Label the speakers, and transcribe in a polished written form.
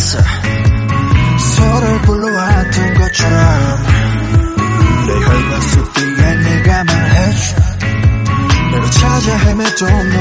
Speaker 1: 않았어. 서로를 불러왔던 것처럼 내 혈관 속 뒤에 네가 말해줘. 내가 찾아 헤맸던